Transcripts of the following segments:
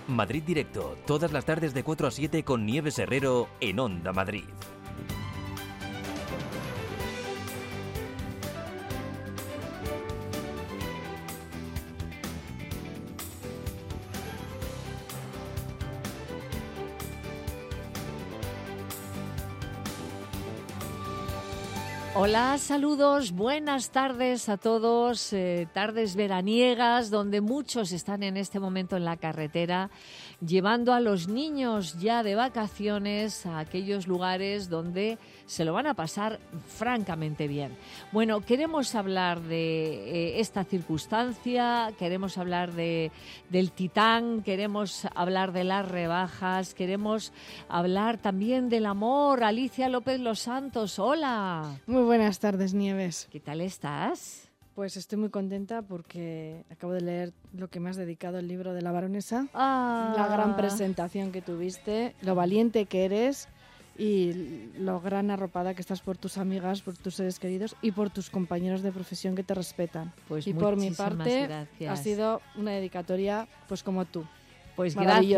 Madrid Directo, todas las tardes de 4 a 7 con Nieves Herrero en Onda Madrid. Hola, saludos, buenas tardes a todos, tardes veraniegas donde muchos están en este momento en la carretera llevando a los niños ya de vacaciones a aquellos lugares donde se lo van a pasar francamente bien. Bueno, queremos hablar de esta circunstancia, queremos hablar del Titán, queremos hablar de las rebajas, queremos hablar también del amor. Alicia López Los Santos, hola. Muy buenas tardes, Nieves. ¿Qué tal estás? Pues estoy muy contenta porque acabo de leer lo que me has dedicado, el libro de la baronesa. La gran presentación que tuviste, lo valiente que eres y lo gran arropada que estás por tus amigas, por tus seres queridos y por tus compañeros de profesión que te respetan. Pues y por mi parte gracias. Ha sido una dedicatoria pues como tú. Pues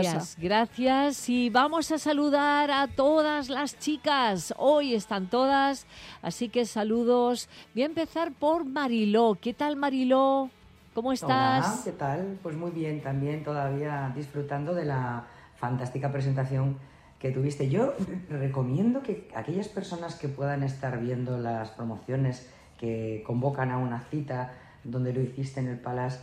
gracias y vamos a saludar a todas las chicas. Hoy están todas, así que saludos. Voy a empezar por Mariló. ¿Qué tal, Mariló? ¿Cómo estás? Hola, ¿qué tal? Pues muy bien, también todavía disfrutando de la fantástica presentación que tuviste. Yo recomiendo que aquellas personas que puedan estar viendo las promociones que convocan a una cita donde lo hiciste en el Palace,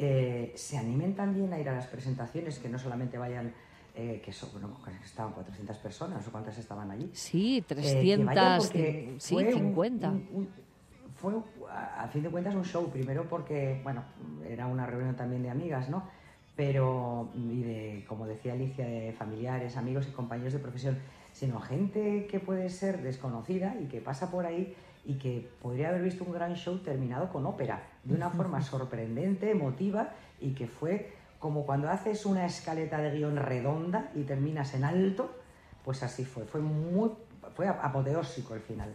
se animen también a ir a las presentaciones, que no solamente vayan, que estaban 400 personas, ¿o cuántas estaban allí? Sí, 300, sí, 50. Fue, a fin de cuentas, un show, primero porque, bueno, era una reunión también de amigas, ¿no? Pero, y de, como decía Alicia, de familiares, amigos y compañeros de profesión, sino gente que puede ser desconocida y que pasa por ahí y que podría haber visto un gran show terminado con ópera, de una forma sorprendente, emotiva, y que fue como cuando haces una escaleta de guión redonda y terminas en alto, pues así fue apoteósico el final.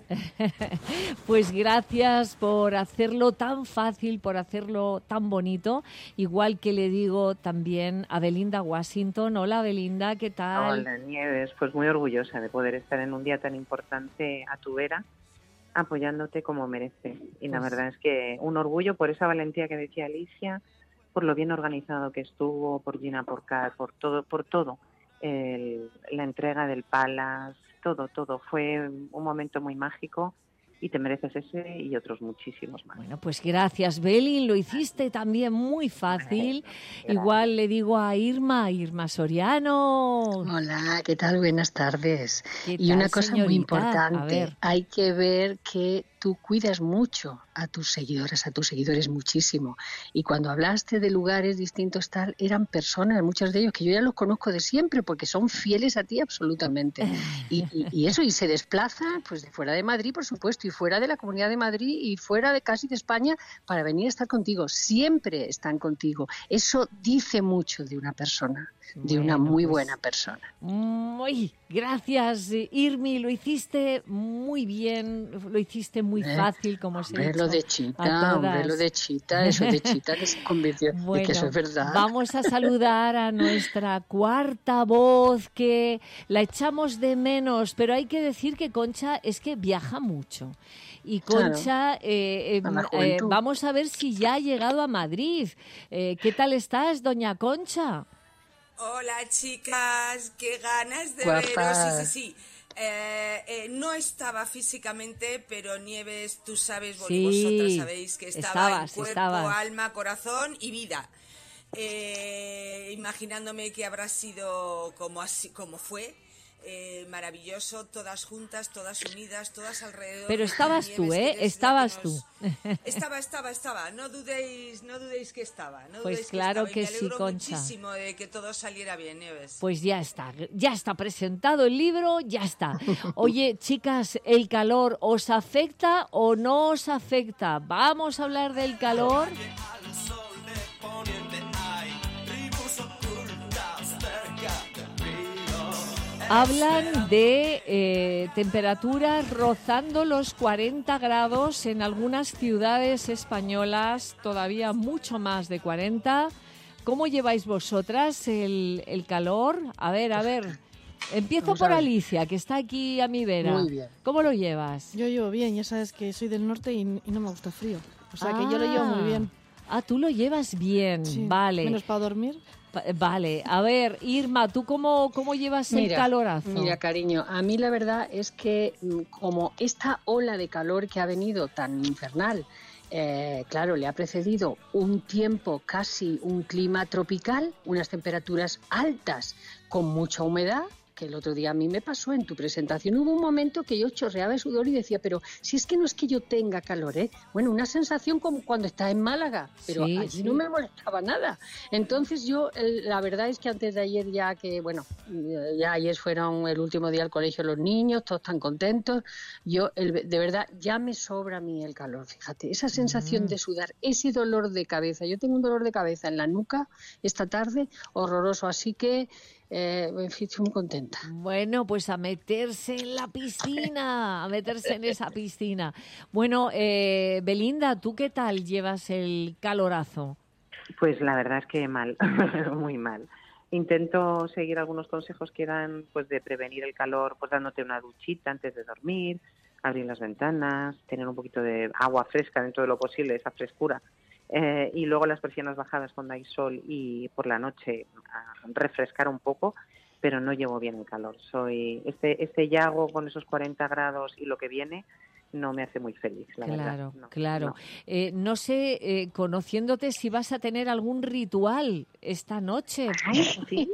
Pues gracias por hacerlo tan fácil, por hacerlo tan bonito, igual que le digo también a Belinda Washington. Hola, Belinda, ¿qué tal? Hola, Nieves, pues muy orgullosa de poder estar en un día tan importante a tu vera, apoyándote como merece. Y la verdad es que un orgullo por esa valentía que decía Alicia, por lo bien organizado que estuvo, por Gina Porcat, por todo. La entrega del Palace, todo. Fue un momento muy mágico y te mereces ese y otros muchísimos más. Bueno, pues gracias, Belin, lo hiciste también muy fácil. Igual le digo a Irma Soriano. Hola, ¿qué tal? Buenas tardes. Y una cosa señorita? muy importante, hay que ver que tú cuidas mucho a tus seguidores muchísimo. Y cuando hablaste de lugares distintos tal, eran personas, muchos de ellos, que yo ya los conozco de siempre, porque son fieles a ti absolutamente. Y eso, y se desplazan pues de fuera de Madrid, por supuesto, y fuera de la Comunidad de Madrid, y fuera de casi de España, para venir a estar contigo. Siempre están contigo. Eso dice mucho de una persona, de una muy buena persona. Muy gracias, Irmi, lo hiciste muy bien, lo hiciste muy fácil, como se dice. Lo de Chita, eso de Chita que se convirtió, bueno, y que eso es verdad. Vamos a saludar a nuestra cuarta voz, que la echamos de menos, pero hay que decir que Concha es que viaja mucho. Y Concha, vamos a ver si ya ha llegado a Madrid. ¿Qué tal estás, doña Concha? Hola, chicas, qué ganas de Guapa. veros. Sí. No estaba físicamente, pero Nieves, tú sabes, vosotras sabéis que estaba en cuerpo, alma, corazón y vida. Imaginándome que habrá sido como fue. Maravilloso, todas juntas, todas unidas, todas alrededor. Pero estabas tú, estabas tú. Estaba. No dudéis que estaba. Pues claro que sí, Concha. Muchísimo de que todo saliera bien, Nieves. Pues ya está presentado el libro, ya está. Oye, chicas, ¿el calor os afecta o no os afecta? Vamos a hablar del calor. Hablan de temperaturas rozando los 40 grados en algunas ciudades españolas, todavía mucho más de 40, ¿cómo lleváis vosotras el calor? A ver. Empiezo por Alicia, que está aquí a mi vera. Muy bien. ¿Cómo lo llevas? Yo llevo bien, ya sabes que soy del norte y no me gusta el frío. O sea, que yo lo llevo muy bien. Tú lo llevas bien, sí, vale. Menos para dormir. Vale, a ver, Irma, ¿tú cómo llevas el calorazo? Mira, cariño, a mí la verdad es que como esta ola de calor que ha venido tan infernal, claro, le ha precedido un tiempo, casi un clima tropical, unas temperaturas altas con mucha humedad, que el otro día a mí me pasó en tu presentación. Hubo un momento que yo chorreaba de sudor y decía, pero si es que no es que yo tenga calor, ¿eh? Bueno, una sensación como cuando estás en Málaga, pero allí no me molestaba nada. Entonces yo, la verdad es que antes de ayer ya ayer fueron el último día al colegio los niños, todos tan contentos. Yo, de verdad, ya me sobra a mí el calor, fíjate, esa sensación de sudar, ese dolor de cabeza. Yo tengo un dolor de cabeza en la nuca esta tarde, horroroso, así que en fin, estoy muy contenta. Bueno, pues a meterse en la piscina, a meterse en esa piscina. Bueno, Belinda, ¿tú qué tal llevas el calorazo? Pues la verdad es que mal, muy mal. Intento seguir algunos consejos que dan, pues, de prevenir el calor, pues dándote una duchita antes de dormir, abrir las ventanas, tener un poquito de agua fresca dentro de lo posible, esa frescura. Y luego las persianas bajadas cuando hay sol y por la noche refrescar un poco, pero no llevo bien el calor. Este llago con esos 40 grados y lo que viene no me hace muy feliz, la verdad. Claro. No sé, conociéndote, si vas a tener algún ritual esta noche. Ay, sí,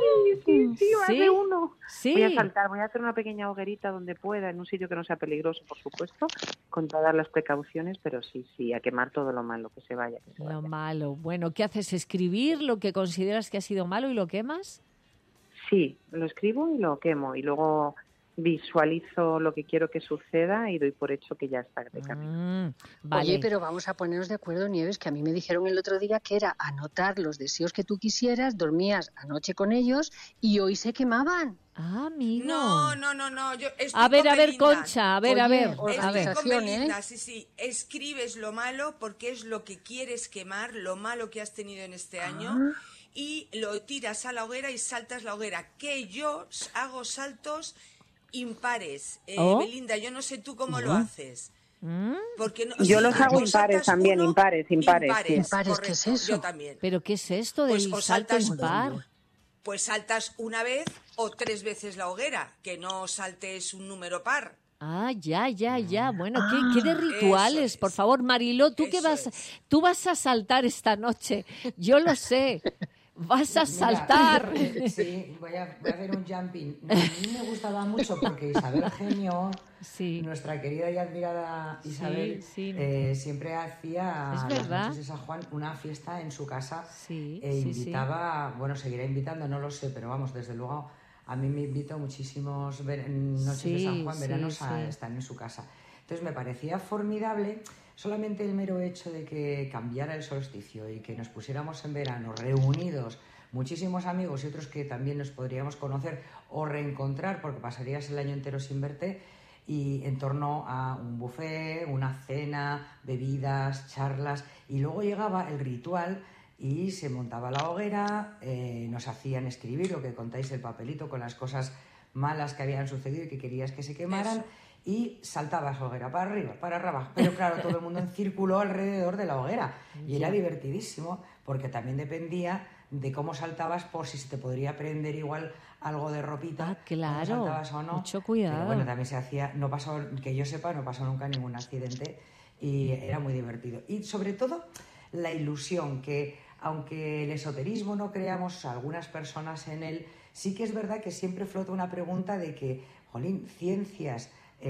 más de uno. Sí. Voy a saltar, voy a hacer una pequeña hoguerita donde pueda, en un sitio que no sea peligroso, por supuesto, con todas las precauciones, pero sí, a quemar todo lo malo, que se vaya. Malo. Bueno, ¿qué haces? ¿Escribir lo que consideras que ha sido malo y lo quemas? Sí, lo escribo y lo quemo, y luego visualizo lo que quiero que suceda y doy por hecho que ya está de camino. Vale. Oye, pero vamos a ponernos de acuerdo, Nieves, que a mí me dijeron el otro día que era anotar los deseos que tú quisieras, dormías anoche con ellos y hoy se quemaban. Amigo. No. Yo estoy a ver, Belinda. Concha, a ver. Estoy con Belinda, sí. Escribes lo malo porque es lo que quieres quemar, lo malo que has tenido en este año, y lo tiras a la hoguera y saltas la hoguera. Que yo hago saltos impares. Belinda, yo no sé tú cómo lo haces. Porque yo los hago impares también, impares. ¿Impares? Correcto, ¿Qué es eso? Yo también. ¿Pero qué es esto del salto impar? Pues saltas una vez o 3 veces la hoguera, que no saltes un número par. Ya. Bueno, ¿qué de rituales? Por favor, Mariló, tú vas a saltar esta noche. Yo lo sé. Vas a saltar. Sí, voy a hacer un jumping. A mí me gustaba mucho porque Isabel Genio, nuestra querida y admirada Isabel, siempre hacía las noches de San Juan una fiesta en su casa invitaba, bueno, seguirá invitando, no lo sé, pero vamos, desde luego a mí me invitó muchísimos noches de San Juan, veranos, a estar en su casa. Entonces me parecía formidable solamente el mero hecho de que cambiara el solsticio y que nos pusiéramos en verano reunidos, muchísimos amigos y otros que también nos podríamos conocer o reencontrar porque pasarías el año entero sin verte, y en torno a un buffet, una cena, bebidas, charlas, y luego llegaba el ritual y se montaba la hoguera, nos hacían escribir lo que contáis, el papelito con las cosas malas que habían sucedido y que querías que se quemaran. Eso. Y saltabas hoguera para arriba, para abajo, pero claro, todo el mundo en círculo alrededor de la hoguera, y era divertidísimo porque también dependía de cómo saltabas, por si se te podría prender igual algo de ropita, claro, saltabas o no. Mucho cuidado. Pero bueno, también se hacía, no pasó, que yo sepa, no pasó nunca ningún accidente y era muy divertido. Y sobre todo la ilusión, que aunque el esoterismo no creamos algunas personas en él, sí que es verdad que siempre flota una pregunta de que, jolín, ciencias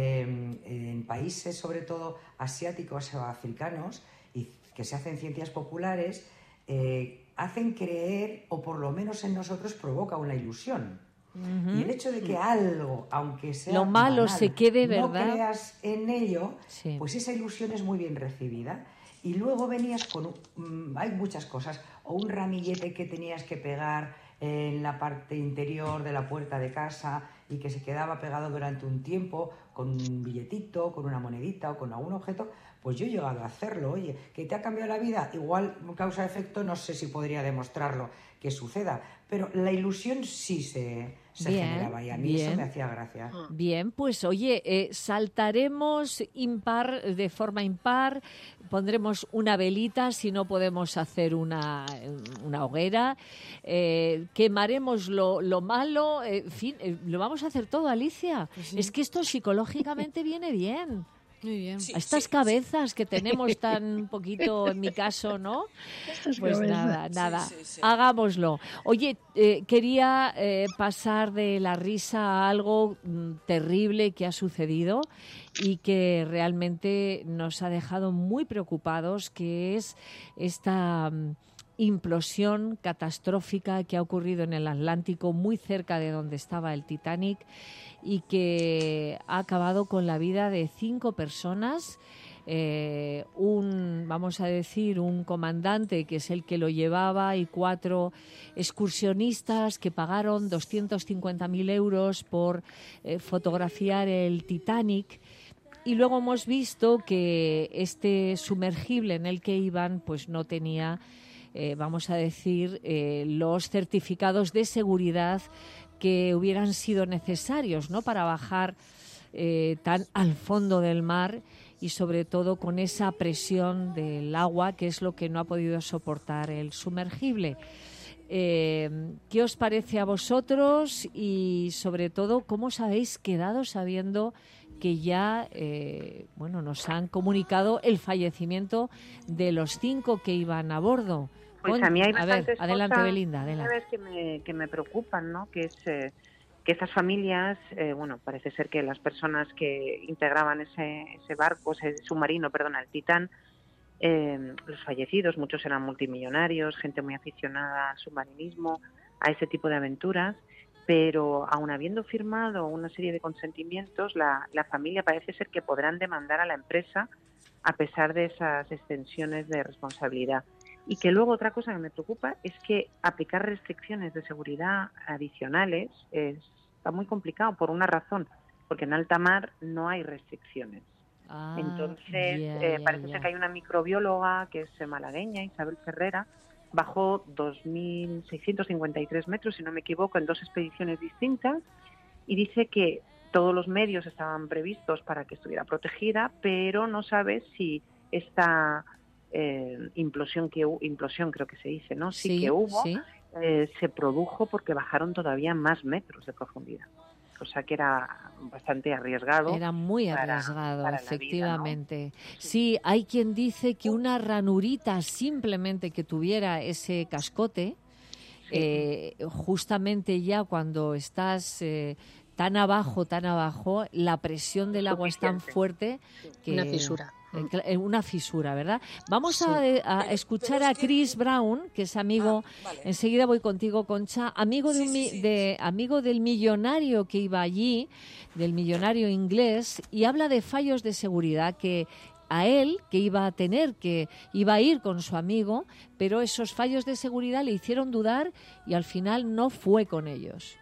en países sobre todo asiáticos o africanos, y que se hacen ciencias populares, hacen creer, o por lo menos en nosotros provoca una ilusión. Y el hecho de que algo, aunque sea lo malo, banal, se quede, ¿verdad? no creas en ello, pues esa ilusión es muy bien recibida. Y luego venías con hay muchas cosas, o un ramillete que tenías que pegar en la parte interior de la puerta de casa y que se quedaba pegado durante un tiempo, con un billetito, con una monedita o con algún objeto, pues yo he llegado a hacerlo. Oye, ¿que te ha cambiado la vida? Igual causa-efecto, no sé si podría demostrarlo que suceda, pero la ilusión sí se generaba y a mí eso me hacía gracia. Bien, pues oye, saltaremos de forma impar, pondremos una velita si no podemos hacer una hoguera, quemaremos lo malo, en fin, lo vamos a hacer todo, Alicia. Pues sí. Es que esto psicológicamente viene bien. Muy bien. Sí, estas cabezas que tenemos tan poquito, en mi caso, ¿no? Pues nada, sí. Hagámoslo. Oye, quería pasar de la risa a algo terrible que ha sucedido y que realmente nos ha dejado muy preocupados, que es esta implosión catastrófica que ha ocurrido en el Atlántico, muy cerca de donde estaba el Titanic, y que ha acabado con la vida de 5 personas. Vamos a decir, un comandante que es el que lo llevaba y 4 excursionistas que pagaron 250.000 euros por fotografiar el Titanic. Y luego hemos visto que este sumergible en el que iban pues no tenía, vamos a decir, los certificados de seguridad que hubieran sido necesarios, ¿no?, para bajar tan al fondo del mar y sobre todo con esa presión del agua, que es lo que no ha podido soportar el sumergible. ¿Qué os parece a vosotros y sobre todo cómo os habéis quedado sabiendo que ya nos han comunicado el fallecimiento de los 5 que iban a bordo? Pues a mí hay bastantes adelante, cosas, Belinda, adelante. Que me preocupan, ¿no? Que es que estas familias, parece ser que las personas que integraban ese barco, ese submarino, el Titán, los fallecidos, muchos eran multimillonarios, gente muy aficionada al submarinismo, a ese tipo de aventuras, pero aun habiendo firmado una serie de consentimientos, la familia parece ser que podrán demandar a la empresa a pesar de esas extensiones de responsabilidad. Y que luego otra cosa que me preocupa es que aplicar restricciones de seguridad adicionales está muy complicado por una razón, porque en alta mar no hay restricciones. Entonces, parece ser que hay una microbióloga que es malagueña, Isabel Ferrera, bajó 2.653 metros, si no me equivoco, en 2 expediciones distintas, y dice que todos los medios estaban previstos para que estuviera protegida, pero no sabe si esta implosión creo que se dice, ¿no? Sí que hubo, sí. Se produjo porque bajaron todavía más metros de profundidad, cosa que era bastante arriesgado. Era muy arriesgado, efectivamente. Vida, ¿no? Sí, hay quien dice que una ranurita simplemente que tuviera ese cascote, justamente ya cuando estás tan abajo, la presión del agua es tan fuerte que... Una fisura. Una fisura, ¿verdad? Vamos a escuchar a Chris Brown, que es amigo, vale. Enseguida voy contigo, Concha, amigo del millonario que iba allí, del millonario inglés, y habla de fallos de seguridad que a él, que iba a ir con su amigo, pero esos fallos de seguridad le hicieron dudar y al final no fue con ellos.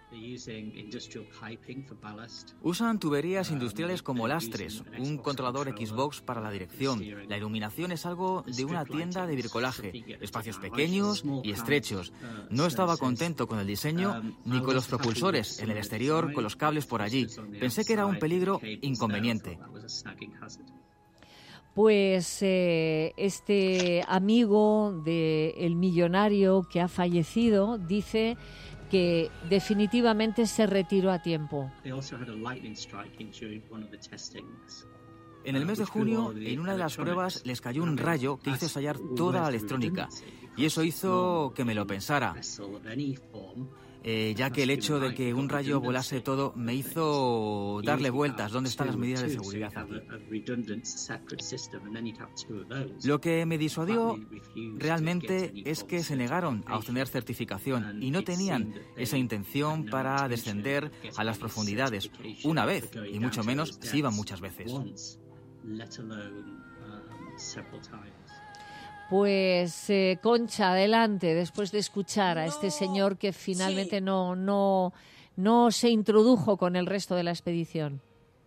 Usan tuberías industriales como lastres, un controlador Xbox para la dirección. La iluminación es algo de una tienda de bricolaje, espacios pequeños y estrechos. No estaba contento con el diseño ni con los propulsores en el exterior, con los cables por allí. Pensé que era un peligro inconveniente. Pues este amigo del millonario que ha fallecido dice que definitivamente se retiró a tiempo. En el mes de junio, en una de las pruebas, les cayó un rayo que hizo estallar toda la electrónica. Y eso hizo que me lo pensara. Ya que el hecho de que un rayo volase todo me hizo darle vueltas. ¿Dónde están las medidas de seguridad aquí? Lo que me disuadió realmente es que se negaron a obtener certificación y no tenían esa intención para descender a las profundidades una vez, y mucho menos si iban muchas veces. Pues Concha, adelante, después de escuchar a este señor que finalmente no se introdujo con el resto de la expedición.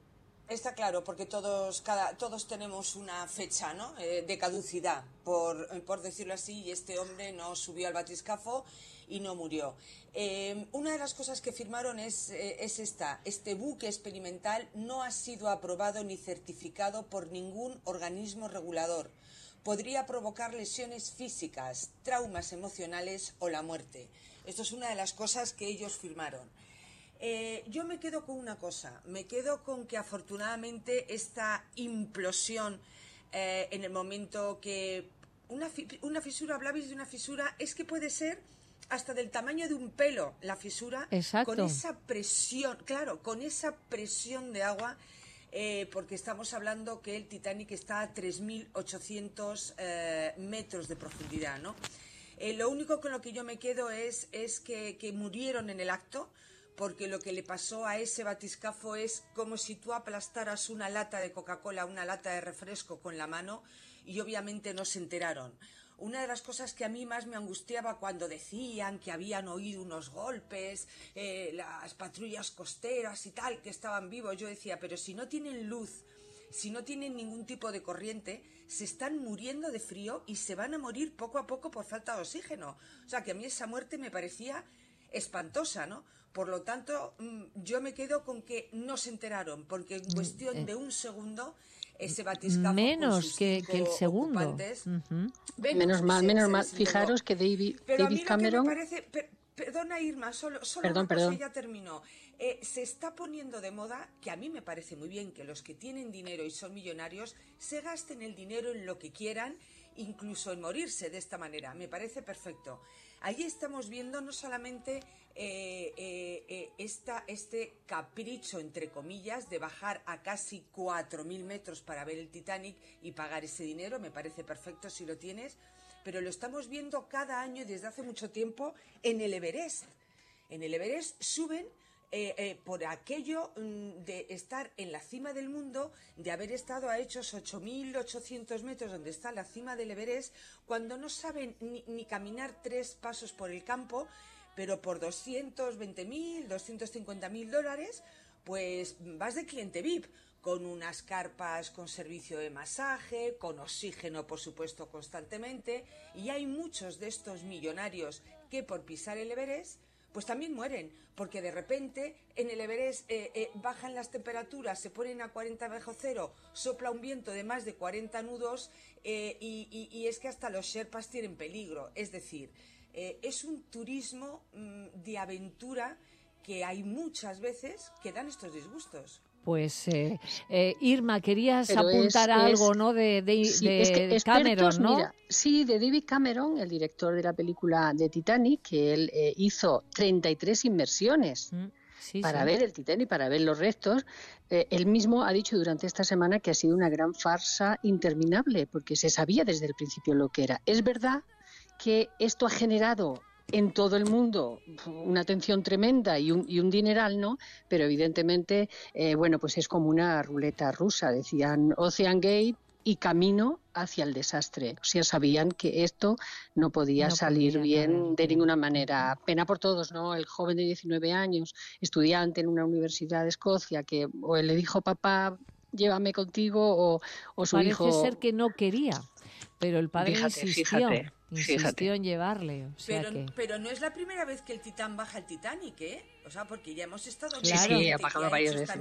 Está claro, porque todos tenemos una fecha, ¿no? De caducidad, por decirlo así, y este hombre no subió al batiscafo y no murió. Una de las cosas que firmaron es esta: este buque experimental no ha sido aprobado ni certificado por ningún organismo regulador. Podría provocar lesiones físicas, traumas emocionales o la muerte. Esto es una de las cosas que ellos firmaron. Yo me quedo con una cosa, me quedo con que afortunadamente esta implosión en el momento que una fisura, hablabais de una fisura, es que puede ser hasta del tamaño de un pelo la fisura. Exacto. Con esa presión, claro, con esa presión de agua, porque estamos hablando que el Titanic está a 3.800 metros de profundidad, ¿no? Lo único con lo que yo me quedo es que murieron en el acto, porque lo que le pasó a ese batiscafo es como si tú aplastaras una lata de Coca-Cola, una lata de refresco con la mano, y obviamente no se enteraron. Una de las cosas que a mí más me angustiaba cuando decían que habían oído unos golpes, las patrullas costeras y tal, que estaban vivos, yo decía, pero si no tienen luz, si no tienen ningún tipo de corriente, se están muriendo de frío y se van a morir poco a poco por falta de oxígeno. O sea, que a mí esa muerte me parecía espantosa, ¿no? Por lo tanto, yo me quedo con que no se enteraron, porque en cuestión de un segundo ese batiscafo menos que el segundo. Menos mal. Fijaros que David Cameron. Perdona, Irma, solo perdón. Cosa, ya terminó. Se está poniendo de moda, que a mí me parece muy bien, que los que tienen dinero y son millonarios se gasten el dinero en lo que quieran, incluso en morirse de esta manera. Me parece perfecto. Allí estamos viendo no solamente este capricho, entre comillas, de bajar a casi 4.000 metros para ver el Titanic y pagar ese dinero. Me parece perfecto si lo tienes, pero lo estamos viendo cada año y desde hace mucho tiempo en el Everest. En el Everest suben por aquello de estar en la cima del mundo, de haber estado a hechos 8.800 metros, donde está la cima del Everest, cuando no saben ni caminar 3 pasos por el campo, pero por 220.000, $250.000, pues vas de cliente VIP, con unas carpas con servicio de masaje, con oxígeno, por supuesto, constantemente, y hay muchos de estos millonarios que por pisar el Everest pues también mueren, porque de repente en el Everest bajan las temperaturas, se ponen a 40 bajo cero, sopla un viento de más de 40 nudos y es que hasta los sherpas tienen peligro. Es decir, es un turismo de aventura que hay muchas veces que dan estos disgustos. Pues Irma, querías apuntar algo, ¿no? De Cameron, ¿no? Mira, sí, de David Cameron, el director de la película de Titanic, que él hizo 33 inmersiones para ver el Titanic, para ver los restos. Él mismo ha dicho durante esta semana que ha sido una gran farsa interminable, porque se sabía desde el principio lo que era. Es verdad que esto ha generado en todo el mundo una atención tremenda y un dineral, ¿no? Pero evidentemente, pues es como una ruleta rusa, decían Ocean Gate y camino hacia el desastre. O sea, sabían que esto no podía salir bien de ninguna manera. Pena por todos, ¿no? El joven de 19 años, estudiante en una universidad de Escocia, que o le dijo papá, llévame contigo, o su hijo... Parece ser que no quería, pero el padre insistió en llevarle. O sea pero no es la primera vez que el Titán baja el Titanic, ¿eh? O sea, porque ya hemos estado... Sí, ha bajado varias veces.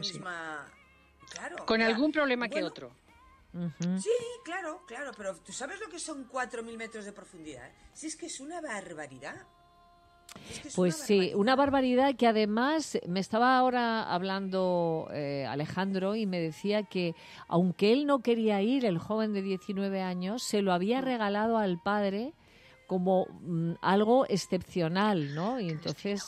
Claro, con algún problema que otro. Sí, claro, pero ¿tú sabes lo que son 4.000 metros de profundidad? Si es que es una barbaridad. Pues sí, una barbaridad que además me estaba ahora hablando Alejandro y me decía que aunque él no quería ir, el joven de 19 años, se lo había regalado al padre como algo excepcional, ¿no? Y entonces,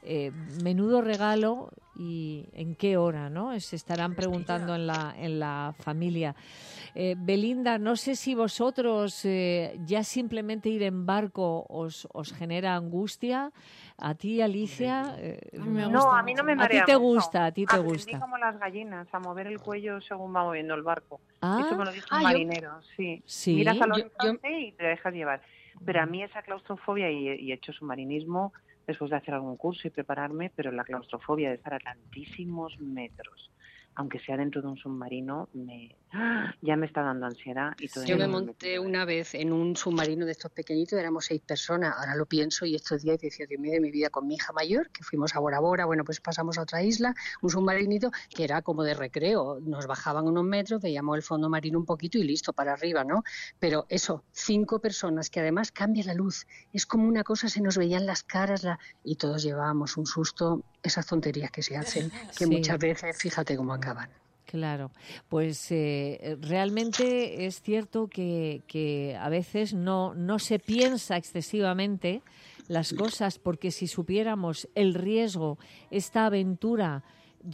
menudo regalo y en qué hora, ¿no? Se estarán preguntando en la familia. Belinda, no sé si vosotros ya simplemente ir en barco os genera angustia. A ti, Alicia, no, a mí no me marea. A ti te gusta. Aprendí como las gallinas a mover el cuello según va moviendo el barco. Eso me lo dijo un marinero. Sí. Miras al horizonte y te dejas llevar. Pero a mí esa claustrofobia, y he hecho submarinismo después de hacer algún curso y prepararme, pero la claustrofobia de estar a tantísimos metros, aunque sea dentro de un submarino, ya me está dando ansiedad. Y yo me monté una vez en un submarino de estos pequeñitos, éramos 6 personas, ahora lo pienso y estos días decía, Dios mío, de mi vida, con mi hija mayor, que fuimos a Bora Bora, bueno, pues pasamos a otra isla, un submarinito que era como de recreo, nos bajaban unos metros, veíamos el fondo marino un poquito y listo, para arriba, ¿no? Pero eso, 5 personas, que además cambia la luz, es como una cosa, se nos veían las caras y todos llevábamos un susto, esas tonterías que se hacen, que muchas veces, fíjate cómo acaban. Claro, pues realmente es cierto que a veces no se piensa excesivamente las cosas, porque si supiéramos el riesgo, esta aventura,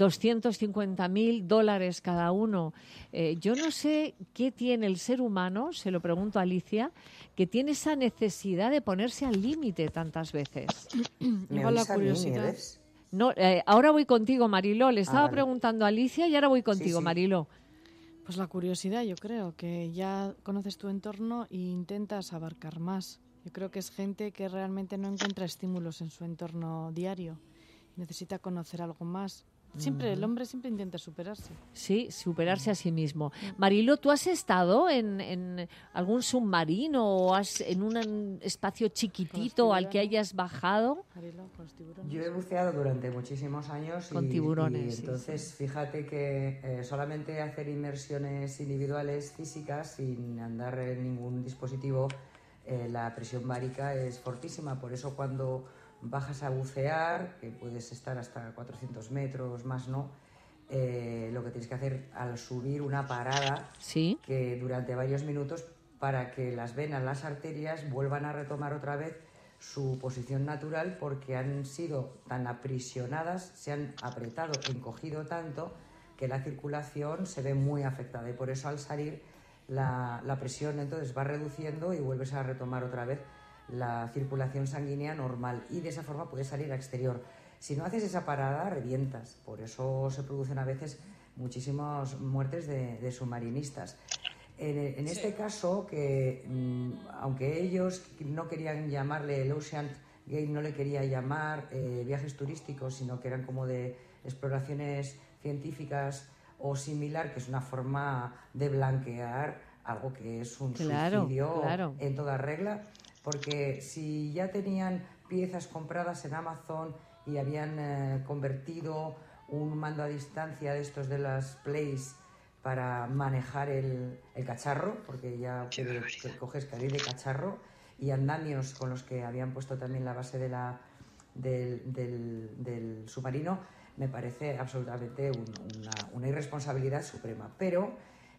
$250,000 cada uno, yo no sé qué tiene el ser humano, se lo pregunto a Alicia, que tiene esa necesidad de ponerse al límite tantas veces. Igual la curiosidad. No, ahora voy contigo, Mariló. Le estaba preguntando a Alicia y ahora voy contigo, sí. Mariló. Pues la curiosidad, yo creo, que ya conoces tu entorno e intentas abarcar más. Yo creo que es gente que realmente no encuentra estímulos en su entorno diario. Necesita conocer algo más. Siempre, el hombre siempre intenta superarse. Sí, superarse a sí mismo. Mariló, ¿tú has estado en algún submarino o en un espacio chiquitito al que hayas bajado? Mariló, con los tiburones. Yo he buceado durante muchísimos años con tiburones, y entonces fíjate que solamente hacer inmersiones individuales físicas sin andar en ningún dispositivo, la presión bárica es fortísima. Por eso cuando bajas a bucear, que puedes estar hasta 400 metros, más no, lo que tienes que hacer al subir una parada, ¿sí?, que durante varios minutos, para que las venas, las arterias vuelvan a retomar otra vez su posición natural, porque han sido tan aprisionadas, se han apretado, encogido tanto, que la circulación se ve muy afectada, y por eso al salir la presión entonces va reduciendo y vuelves a retomar otra vez la circulación sanguínea normal, y de esa forma puedes salir al exterior. Si no haces esa parada, revientas. Por eso se producen a veces muchísimas muertes de submarinistas. En este caso, que aunque ellos no querían llamarle el Ocean Gate, no le quería llamar viajes turísticos, sino que eran como de exploraciones científicas o similar, que es una forma de blanquear algo que es un suicidio en toda regla. Porque si ya tenían piezas compradas en Amazon y habían convertido un mando a distancia de estos de las Plays para manejar el cacharro, porque ya coges cariz de cacharro, y andamios con los que habían puesto también la base del submarino, me parece absolutamente una irresponsabilidad suprema. Pero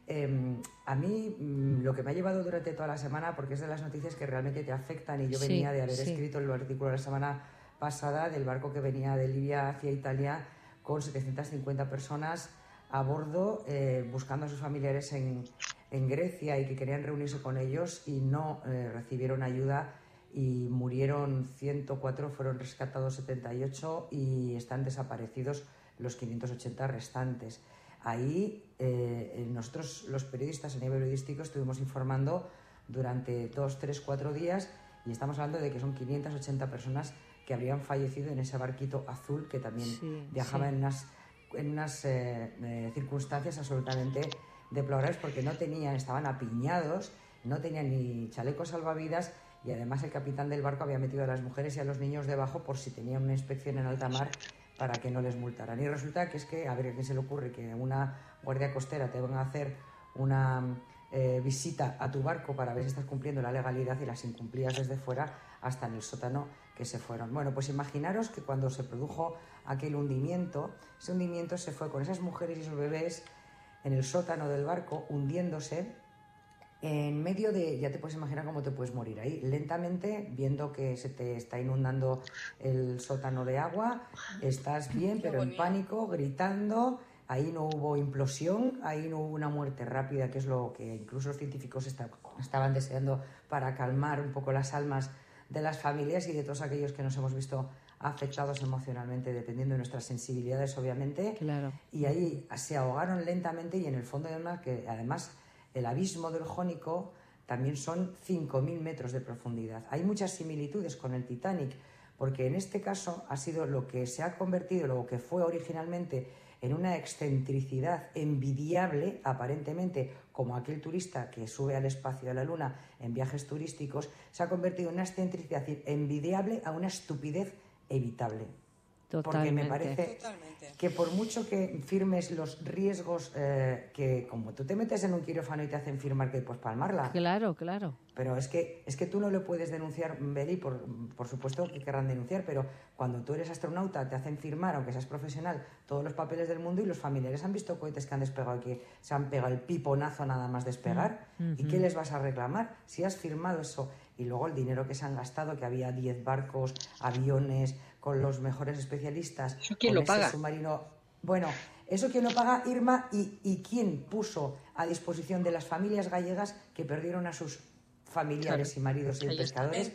a mí lo que me ha llevado durante toda la semana, porque es de las noticias que realmente te afectan, y yo venía de haber escrito el artículo la semana pasada del barco que venía de Libia hacia Italia con 750 personas a bordo, buscando a sus familiares en Grecia, y que querían reunirse con ellos y no recibieron ayuda, y murieron 104, fueron rescatados 78 y están desaparecidos los 580 restantes. Ahí nosotros, los periodistas a nivel periodístico, estuvimos informando durante 2, 3, 4 días, y estamos hablando de que son 580 personas que habrían fallecido en ese barquito azul, que también viajaba en unas circunstancias absolutamente deplorables, porque estaban apiñados, no tenían ni chalecos salvavidas, y además el capitán del barco había metido a las mujeres y a los niños debajo por si tenían una inspección en alta mar, para que no les multaran. Y resulta que es que, a ver, ¿a quién se le ocurre que una guardia costera te venga a hacer una visita a tu barco para ver si estás cumpliendo la legalidad, y las incumplías desde fuera hasta en el sótano que se fueron? Bueno, pues imaginaros que cuando se produjo aquel hundimiento, ese hundimiento se fue con esas mujeres y esos bebés en el sótano del barco, hundiéndose en medio de... Ya te puedes imaginar cómo te puedes morir ahí, lentamente, viendo que se te está inundando el sótano de agua, estás bien, pero en pánico, gritando. Ahí no hubo implosión, ahí no hubo una muerte rápida, que es lo que incluso los científicos estaban deseando, para calmar un poco las almas de las familias y de todos aquellos que nos hemos visto afectados emocionalmente, dependiendo de nuestras sensibilidades, obviamente. Claro. Y ahí se ahogaron lentamente, y en el fondo del mar, que además el abismo del Jónico también son 5.000 metros de profundidad. Hay muchas similitudes con el Titanic, porque en este caso ha sido lo que se ha convertido, lo que fue originalmente en una excentricidad envidiable, aparentemente, como aquel turista que sube al espacio de la Luna en viajes turísticos, se ha convertido en una excentricidad envidiable a una estupidez evitable. Totalmente. Porque me parece que por mucho que firmes los riesgos, que como tú te metes en un quirófano y te hacen firmar que puedes palmarla. Claro, claro. Pero es que tú no lo puedes denunciar, Beli, por supuesto que querrán denunciar, pero cuando tú eres astronauta te hacen firmar, aunque seas profesional, todos los papeles del mundo, y los familiares han visto cohetes que han despegado y que se han pegado el piponazo nada más despegar. ¿Y qué les vas a reclamar? Si has firmado eso y luego el dinero que se han gastado, que había 10 barcos, aviones, con los mejores especialistas. ¿Eso quién lo paga? Submarino. Bueno, eso quién lo paga, Irma, y quién puso a disposición de las familias gallegas que perdieron a sus familiares y maridos y pescadores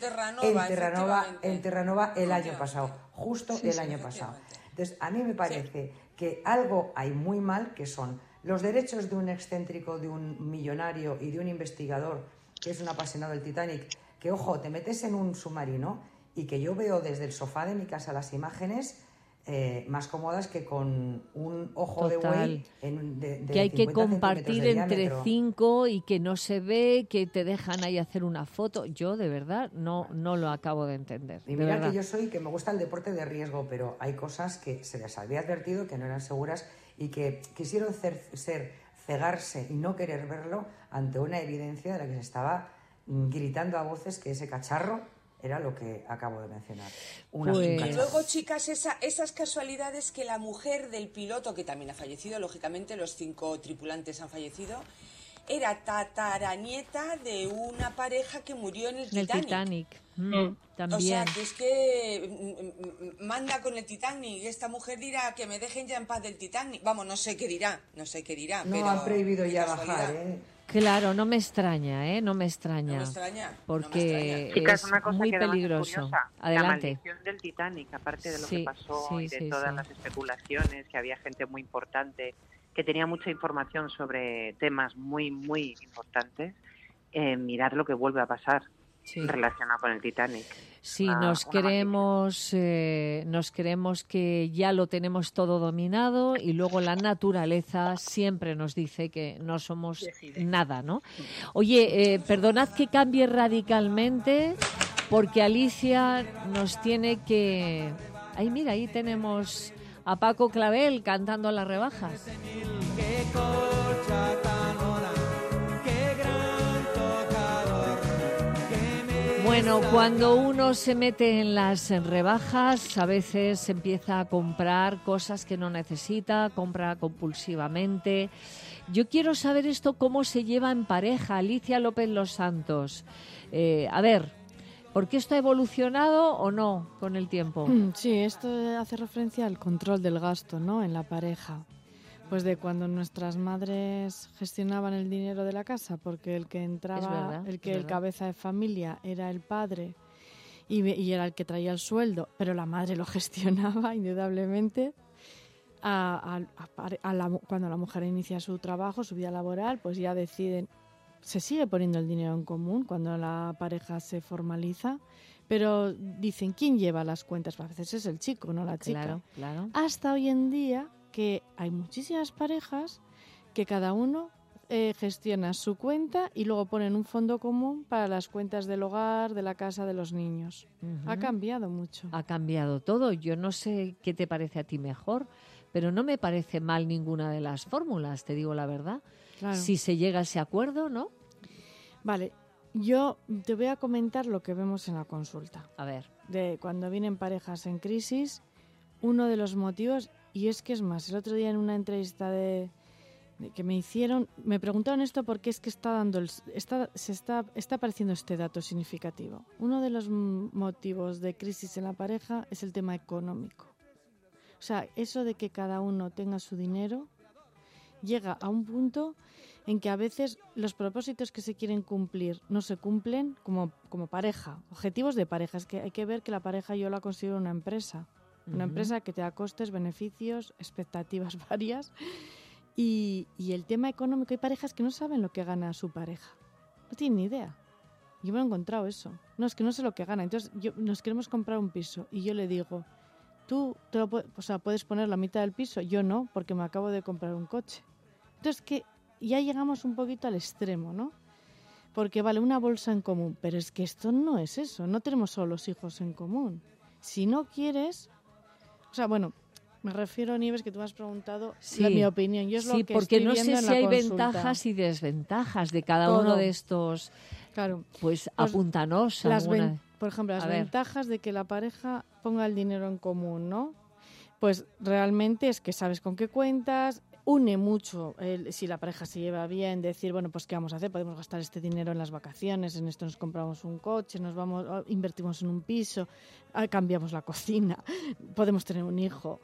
en Terranova el año pasado, justo el año pasado. Entonces, a mí me parece que algo hay muy mal, que son los derechos de un excéntrico, de un millonario y de un investigador que es un apasionado del Titanic, que, ojo, te metes en un submarino y que yo veo desde el sofá de mi casa las imágenes más cómodas que con un ojo de buey de que hay que 50 compartir de entre diámetro. 5 y que no se ve, que te dejan ahí hacer una foto. Yo, de verdad, no lo acabo de entender. Y mira que yo que me gusta el deporte de riesgo, pero hay cosas que se les había advertido que no eran seguras y que quisieron cegarse y no querer verlo ante una evidencia de la que se estaba gritando a voces que ese cacharro era lo que acabo de mencionar. Y luego, chicas, esas casualidades que la mujer del piloto, que también ha fallecido, lógicamente los 5 tripulantes han fallecido, era tataranieta de una pareja que murió en el Titanic. También. O sea, que es que manda con el Titanic. Esta mujer dirá que me dejen ya en paz del Titanic. Vamos, no sé qué dirá. No, pero han prohibido ya bajar, Claro, no me extraña, no me extraña. Porque Chicas, es una cosa muy que peligroso. Curiosa, Adelante. la maldición del Titanic, aparte de lo que pasó y de todas las especulaciones, que había gente muy importante que tenía mucha información sobre temas muy, muy importantes, mirad lo que vuelve a pasar relacionado con el Titanic. Sí, nos creemos que ya lo tenemos todo dominado y luego la naturaleza siempre nos dice que no somos nada, ¿no? Oye, perdonad que cambie radicalmente porque Alicia nos tiene que... Ay, mira, ahí tenemos a Paco Clavel cantando las rebajas. Bueno, cuando uno se mete en las rebajas, a veces empieza a comprar cosas que no necesita, compra compulsivamente. Yo quiero saber esto cómo se lleva en pareja, Alicia López Los Santos. A ver, ¿por qué esto ha evolucionado o no con el tiempo? Sí, esto hace referencia al control del gasto, ¿no?, en la pareja. Pues de cuando nuestras madres gestionaban el dinero de la casa, porque el que entraba, el cabeza de familia era el padre y era el que traía el sueldo, pero la madre lo gestionaba indudablemente. Cuando la mujer inicia su trabajo, su vida laboral, pues ya deciden, se sigue poniendo el dinero en común cuando la pareja se formaliza, pero dicen, ¿quién lleva las cuentas? A veces es el chico, no la chica. Claro. Hasta hoy en día, que hay muchísimas parejas que cada uno gestiona su cuenta y luego ponen un fondo común para las cuentas del hogar, de la casa, de los niños. Ha cambiado mucho. Ha cambiado todo. Yo no sé qué te parece a ti mejor, pero no me parece mal ninguna de las fórmulas, te digo la verdad. Claro. Si se llega a ese acuerdo, ¿no? Vale, yo te voy a comentar lo que vemos en la consulta. A ver. De cuando vienen parejas en crisis, uno de los motivos... Y es que es más, el otro día en una entrevista que me hicieron, me preguntaron esto porque es que está apareciendo este dato significativo. Uno de los motivos de crisis en la pareja es el tema económico. O sea, eso de que cada uno tenga su dinero llega a un punto en que a veces los propósitos que se quieren cumplir no se cumplen como pareja. Objetivos de pareja, es que hay que ver que la pareja yo la considero una empresa. Una empresa que te da costes, beneficios, expectativas varias. Y el tema económico, hay parejas que no saben lo que gana su pareja. No tienen ni idea. Yo me he encontrado eso. No, es que no sé lo que gana. Entonces, nos queremos comprar un piso. Y yo le digo, tú puedes poner la mitad del piso, yo no, porque me acabo de comprar un coche. Entonces, que ya llegamos un poquito al extremo, ¿no? Porque vale, una bolsa en común, pero es que esto no es eso, no tenemos solo los hijos en común. Si no quieres, me refiero, Nieves, que tú me has preguntado mi opinión. Yo es lo que porque estoy no viendo sé en si hay consulta. ventajas y desventajas de cada Todo. uno de estos. Claro. Pues apúntanos. Por ejemplo, las ventajas de que la pareja ponga el dinero en común, ¿no? Pues realmente es que sabes con qué cuentas, une mucho si la pareja se lleva bien, decir, bueno, pues ¿qué vamos a hacer? Podemos gastar este dinero en las vacaciones, en esto nos compramos un coche, invertimos en un piso, cambiamos la cocina, podemos tener un hijo.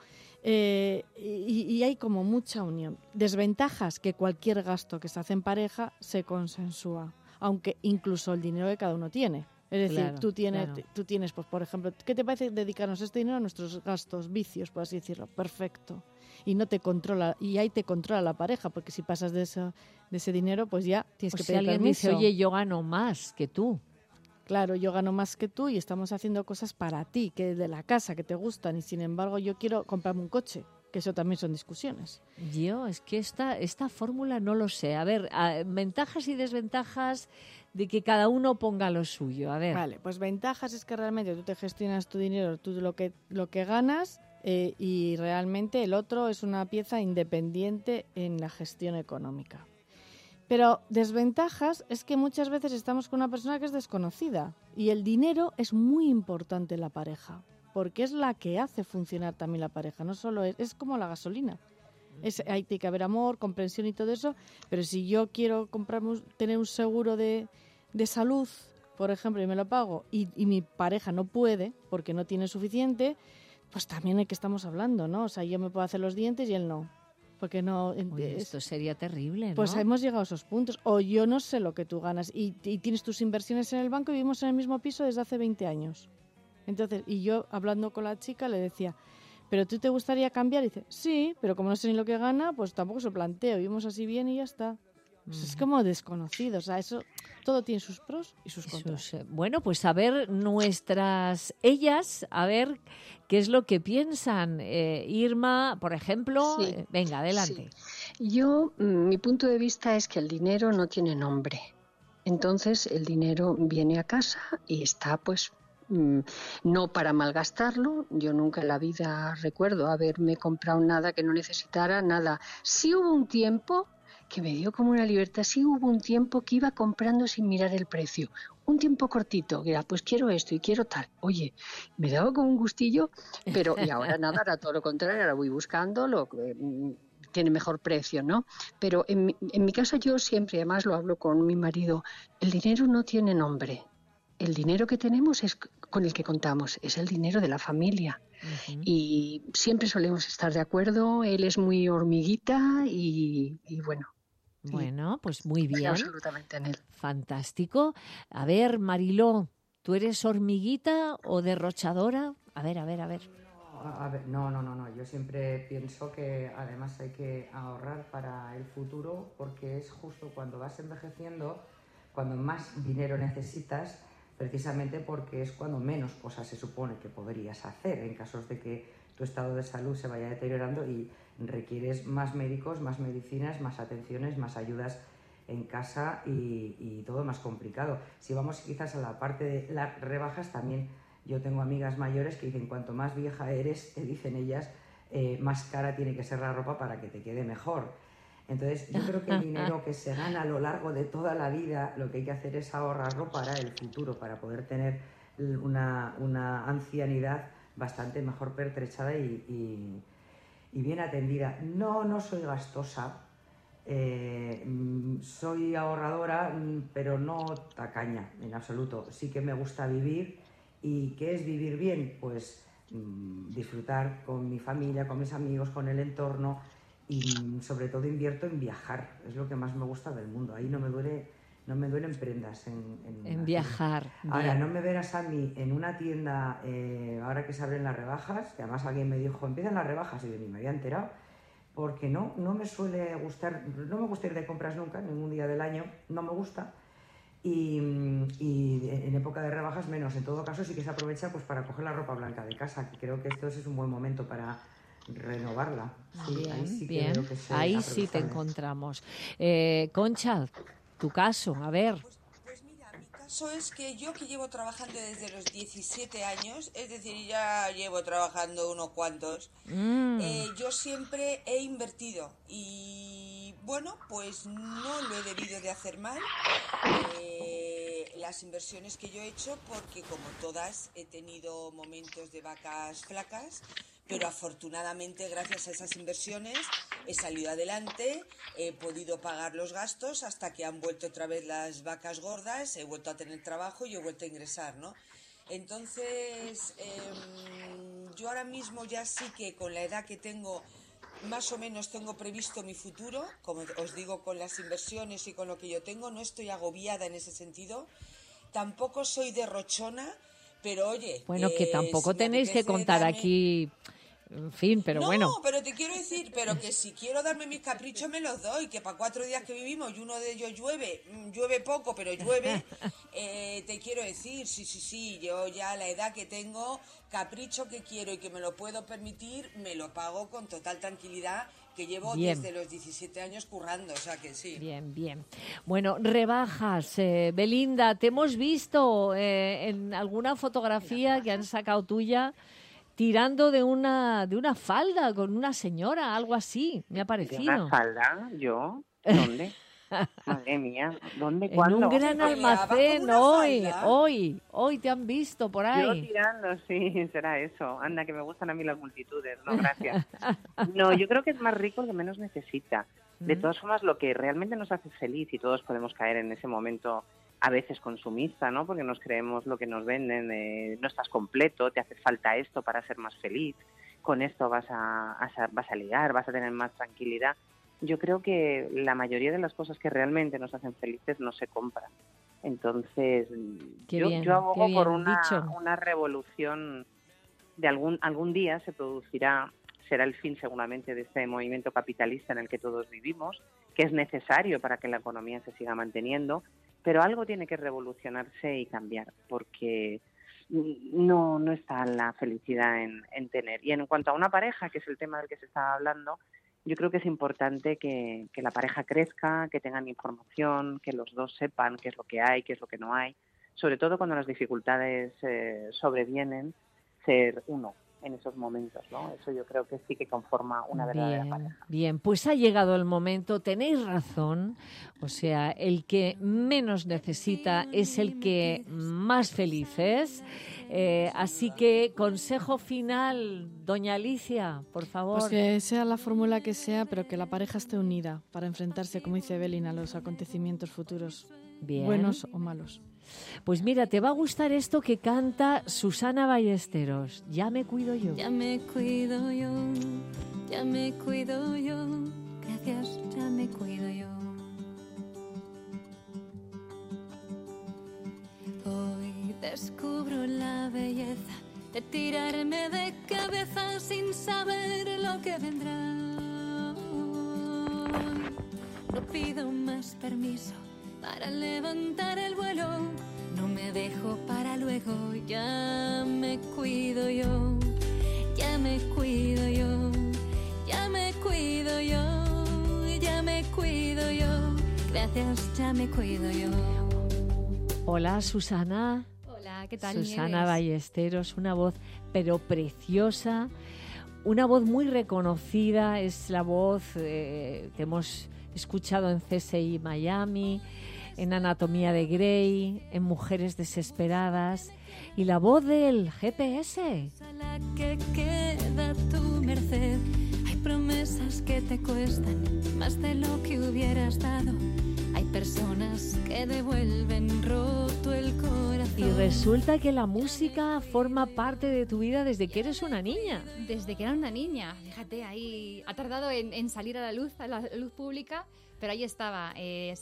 Y hay como mucha unión. Desventajas, que cualquier gasto que se hace en pareja se consensúa, aunque incluso el dinero que cada uno tiene. Es decir, tú tienes, pues por ejemplo, ¿qué te parece dedicarnos este dinero a nuestros gastos, vicios, por así decirlo? Perfecto. Y no te controla, y ahí te controla la pareja, porque si pasas de ese dinero, pues ya tienes que pedir alguien permiso. dice, oye, yo gano más que tú. Claro, yo gano más que tú y estamos haciendo cosas para ti, que de la casa, que te gustan, y sin embargo yo quiero comprarme un coche, que eso también son discusiones. Yo, es que esta fórmula no lo sé. A ver, ventajas y desventajas de que cada uno ponga lo suyo. A ver. Vale, pues ventajas es que realmente tú te gestionas tu dinero, tú lo que ganas, y realmente el otro es una pieza independiente en la gestión económica. Pero desventajas es que muchas veces estamos con una persona que es desconocida y el dinero es muy importante en la pareja, porque es la que hace funcionar también la pareja, no solo es como la gasolina. Hay que haber amor, comprensión y todo eso, pero si yo quiero tener un seguro de salud, por ejemplo, y me lo pago, y mi pareja no puede porque no tiene suficiente, pues también de qué estamos hablando, ¿no? O sea, yo me puedo hacer los dientes y él no. Porque no. Esto sería terrible, ¿no? Pues hemos llegado a esos puntos. O yo no sé lo que tú ganas y tienes tus inversiones en el banco y vivimos en el mismo piso desde hace 20 años. Entonces, y yo hablando con la chica le decía, ¿pero tú te gustaría cambiar? Y dice, sí, pero como no sé ni lo que gana, pues tampoco se lo planteo. Vivimos así bien y ya está. Pues es como desconocido. O sea, eso todo tiene sus pros y sus contras. Bueno, pues a ver ellas, a ver qué es lo que piensan. Irma, por ejemplo, venga, adelante. Sí. Mi punto de vista es que el dinero no tiene nombre. Entonces, el dinero viene a casa y está, pues, no para malgastarlo. Yo nunca en la vida recuerdo haberme comprado nada que no necesitara, nada. Sí hubo un tiempo que me dio como una libertad. Sí hubo un tiempo que iba comprando sin mirar el precio. Un tiempo cortito, que era, pues quiero esto y quiero tal. Oye, me daba como un gustillo, pero y ahora nada, ahora todo lo contrario, ahora voy buscando lo que tiene mejor precio, ¿no? Pero en mi casa yo siempre, además lo hablo con mi marido, el dinero no tiene nombre. El dinero que tenemos es con el que contamos, es el dinero de la familia. Uh-huh. Y siempre solemos estar de acuerdo, él es muy hormiguita y bueno. Bueno, pues muy bien. Absolutamente en él. Fantástico. A ver, Mariló, ¿tú eres hormiguita o derrochadora? A ver. No. Yo siempre pienso que además hay que ahorrar para el futuro porque es justo cuando vas envejeciendo, cuando más dinero necesitas, precisamente porque es cuando menos cosas se supone que podrías hacer en casos de que tu estado de salud se vaya deteriorando y requieres más médicos, más medicinas, más atenciones, más ayudas en casa y todo más complicado. Si vamos quizás a la parte de las rebajas, también yo tengo amigas mayores que dicen cuanto más vieja eres, te dicen ellas, más cara tiene que ser la ropa para que te quede mejor. Entonces yo creo que el dinero que se gana a lo largo de toda la vida, lo que hay que hacer es ahorrarlo para el futuro, para poder tener una ancianidad bastante mejor pertrechada y bien atendida. No soy gastosa, soy ahorradora, pero no tacaña en absoluto. Sí que me gusta vivir. ¿Y qué es vivir bien? Pues disfrutar con mi familia, con mis amigos, con el entorno y sobre todo invierto en viajar. Es lo que más me gusta del mundo. Ahí no me duelen prendas. En viajar. Ahora, no me verás a mí en una tienda, ahora que se abren las rebajas, que además alguien me dijo, empiezan las rebajas, y yo ni me había enterado, porque no me suele gustar, no me gusta ir de compras nunca, ningún día del año, no me gusta. y en época de rebajas menos. En todo caso sí que se aprovecha pues para coger la ropa blanca de casa, que creo que esto es un buen momento para renovarla. Sí, bien, ahí sí bien. Que creo que ahí sí te encontramos. Concha, tu caso, a ver. Pues mira, mi caso es que yo que llevo trabajando desde los 17 años, es decir, ya llevo trabajando unos cuantos, yo siempre he invertido y bueno, pues no lo he debido de hacer mal. Las inversiones que yo he hecho, porque como todas he tenido momentos de vacas flacas, pero afortunadamente gracias a esas inversiones he salido adelante, he podido pagar los gastos hasta que han vuelto otra vez las vacas gordas, he vuelto a tener trabajo y he vuelto a ingresar, ¿no? Entonces, yo ahora mismo ya sí que con la edad que tengo, más o menos tengo previsto mi futuro, como os digo, con las inversiones y con lo que yo tengo, no estoy agobiada en ese sentido, tampoco soy derrochona, pero oye... Bueno, que tampoco tenéis que contar aquí... En fin, pero bueno. No, pero te quiero decir, pero que si quiero darme mis caprichos me los doy, que para 4 días que vivimos y uno de ellos llueve poco, pero llueve, te quiero decir, sí, yo ya a la edad que tengo, capricho que quiero y que me lo puedo permitir, me lo pago con total tranquilidad, que llevo desde los 17 años currando, o sea que sí. Bien. Bueno, rebajas. Belinda, te hemos visto en alguna fotografía que han sacado tuya tirando de una falda con una señora, algo así, me ha parecido. ¿De una falda? ¿Yo? ¿Dónde? Madre mía, ¿dónde? ¿Cuándo? En un gran almacén, hoy te han visto por ahí. Yo tirando, sí, será eso. Anda, que me gustan a mí las multitudes, no, gracias. No, yo creo que es más rico el que menos necesita. De todas formas, lo que realmente nos hace feliz, y todos podemos caer en ese momento a veces consumista, ¿no? Porque nos creemos lo que nos venden, no estás completo, te hace falta esto para ser más feliz, con esto vas a ligar, vas a tener más tranquilidad. Yo creo que la mayoría de las cosas que realmente nos hacen felices no se compran. Entonces, yo abogo por una revolución de algún día se producirá, será el fin seguramente de este movimiento capitalista en el que todos vivimos, que es necesario para que la economía se siga manteniendo, pero algo tiene que revolucionarse y cambiar, porque no está la felicidad en tener. Y en cuanto a una pareja, que es el tema del que se estaba hablando, yo creo que es importante que la pareja crezca, que tengan información, que los dos sepan qué es lo que hay, qué es lo que no hay, sobre todo cuando las dificultades sobrevienen, ser uno en esos momentos, ¿no? Eso yo creo que sí que conforma una verdadera pareja. Bien, pues ha llegado el momento, tenéis razón, o sea, el que menos necesita es el que más feliz es, así que consejo final, doña Alicia, por favor. Pues que sea la fórmula que sea, pero que la pareja esté unida para enfrentarse, como dice Evelyn, a los acontecimientos futuros, buenos o malos. Pues mira, te va a gustar esto que canta Susana Ballesteros. Ya me cuido yo. Ya me cuido yo, ya me cuido yo, gracias, ya me cuido yo. Hoy descubro la belleza de tirarme de cabeza sin saber lo que vendrá. No pido más permiso para levantar el vuelo, no me dejo para luego, ya me cuido yo, ya me cuido yo, ya me cuido yo, ya me cuido yo, gracias, ya me cuido yo. Hola, Susana. Hola, ¿qué tal? Susana Ballesteros, una voz pero preciosa, una voz muy reconocida, es la voz que hemos escuchado en CSI Miami, en Anatomía de Grey, en Mujeres Desesperadas, y la voz del GPS. La que queda a tu merced, hay promesas que te cuestan más de lo que hubieras dado, hay personas que devuelven roto el corazón. Y resulta que la música forma parte de tu vida desde que eres una niña. Desde que era una niña, fíjate, ahí ha tardado en salir a la luz pública, pero ahí estaba,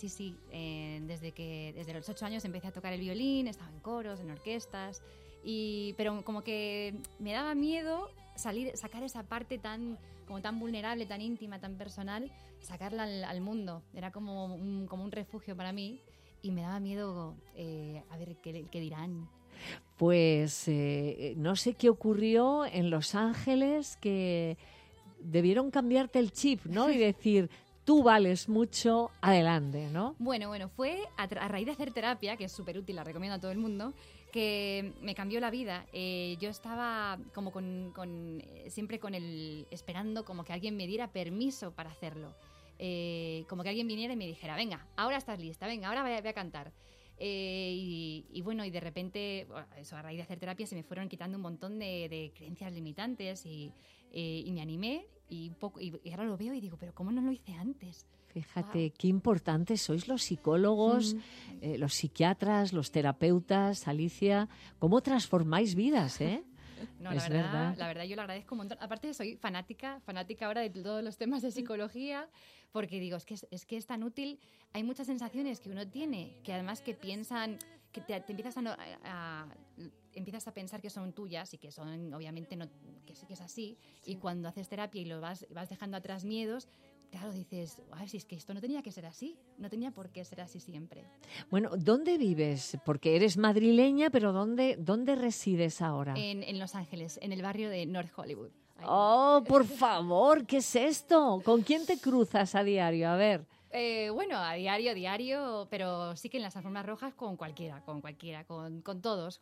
desde los 8 años empecé a tocar el violín, estaba en coros, en orquestas, pero como que me daba miedo sacar esa parte tan vulnerable, tan íntima, tan personal, sacarla al mundo. Era como un refugio para mí y me daba miedo a ver qué dirán. Pues no sé qué ocurrió en Los Ángeles, que debieron cambiarte el chip, ¿no? Y decir, tú vales mucho, adelante, ¿no? Bueno, fue a raíz de hacer terapia, que es súper útil, la recomiendo a todo el mundo, que me cambió la vida. Yo estaba como siempre esperando como que alguien me diera permiso para hacerlo. Como que alguien viniera y me dijera, venga, ahora estás lista, venga, ahora voy a cantar. Y bueno, y de repente, eso, a raíz de hacer terapia se me fueron quitando un montón de creencias limitantes y me animé y ahora lo veo y digo, pero ¿cómo no lo hice antes? Fíjate, qué importantes sois los psicólogos, los psiquiatras, los terapeutas, Alicia, cómo transformáis vidas, ¿eh? No, la verdad yo lo agradezco un montón. Aparte soy fanática ahora de todos los temas de psicología, porque digo, es que es tan útil. Hay muchas sensaciones que uno tiene, que además que piensan, que te empiezas empiezas a pensar que son tuyas y que son, obviamente, no, que es así. Sí. Y cuando haces terapia y lo vas dejando atrás miedos, claro, dices, ay, si es que esto no tenía que ser así, no tenía por qué ser así siempre. Bueno, ¿dónde vives? Porque eres madrileña, pero ¿dónde resides ahora? En Los Ángeles, en el barrio de North Hollywood. Ahí. Oh, por favor, ¿qué es esto? ¿Con quién te cruzas a diario? A ver. Bueno, a diario, pero sí que en las alfombras rojas con cualquiera, con todos.